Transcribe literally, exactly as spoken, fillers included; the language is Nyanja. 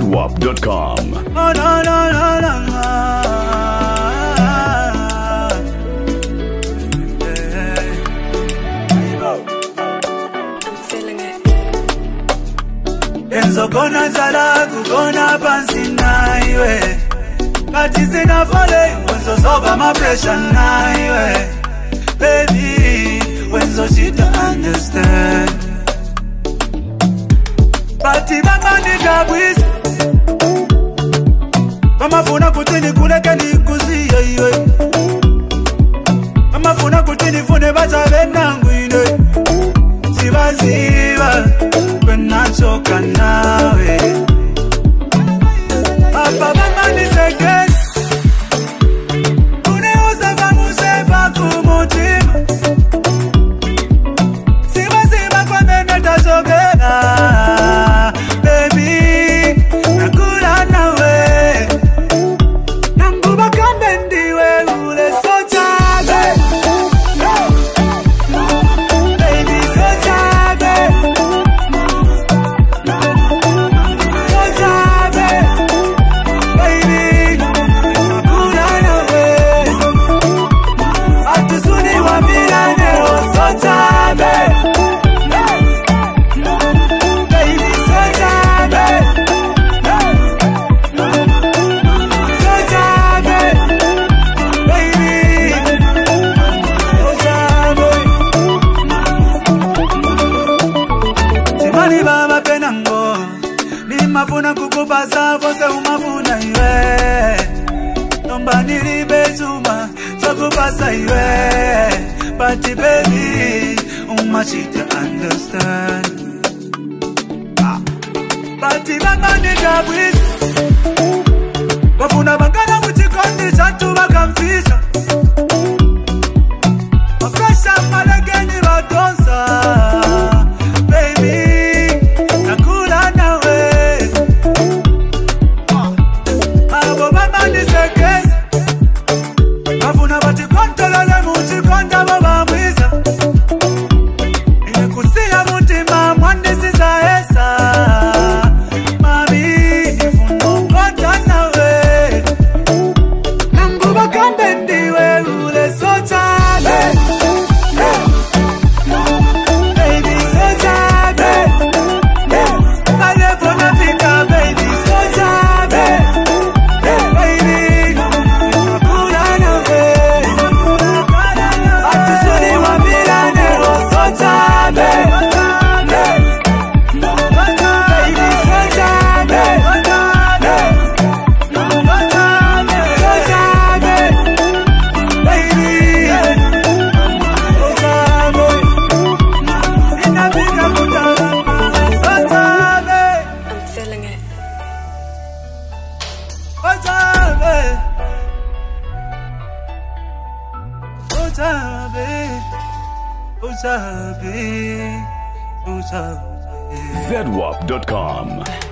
zedwap dot com. Oh, no, no, no, no, no. I'm feeling it. Enzo kona zala kukona pansi na iwe Kati sina fole wenzo soba my pressure na iwe Baby, wenzo she to understand Bati mama ni kabwisi Mama funa kutini kuleke ni kusiye iwe Mama funa kutini fune bacha venangu ine Siva siva Kwena choka nawe Papa mama ni seke Uneuza kamuse paku mutima Siva siva kwa mene tachokena Baby, nakula nawe Nambuba kambe ndiwe ule sochabe Baby sochabe Sochabe Baby, nakula nawe Atusuni wa milane o sochabe Baby sochabe Sochabe Baby Sochabe Simani baba penango Ni mafuna kukupaza vose umafuna iwe Nomba nilibe chuma Chokupasa iwe But baby Umachi to understand But mama ni kabwisi Wafuna bangana mchikondi chantu wakamfisa Mafresha malekeni badonsa Baby, nakula nawe Abo mama ni sekesi Wafuna bati kontolele mchikonda wabamwisa Inekusia mutima mwandi sisa esa Mami, ifuno kota nawe Nambuba kambe ndiwe ule sochabe Baby sochabe Alepo nafika baby sochabe Baby, nakula nawe Atusuni wa milane o sochabe Baby sochabe Sochabe Baby Sochabe Inafika kutala Sochabe I'm feeling it. Sochabe Sochabe Sochabe Sochabe zedwap dot com.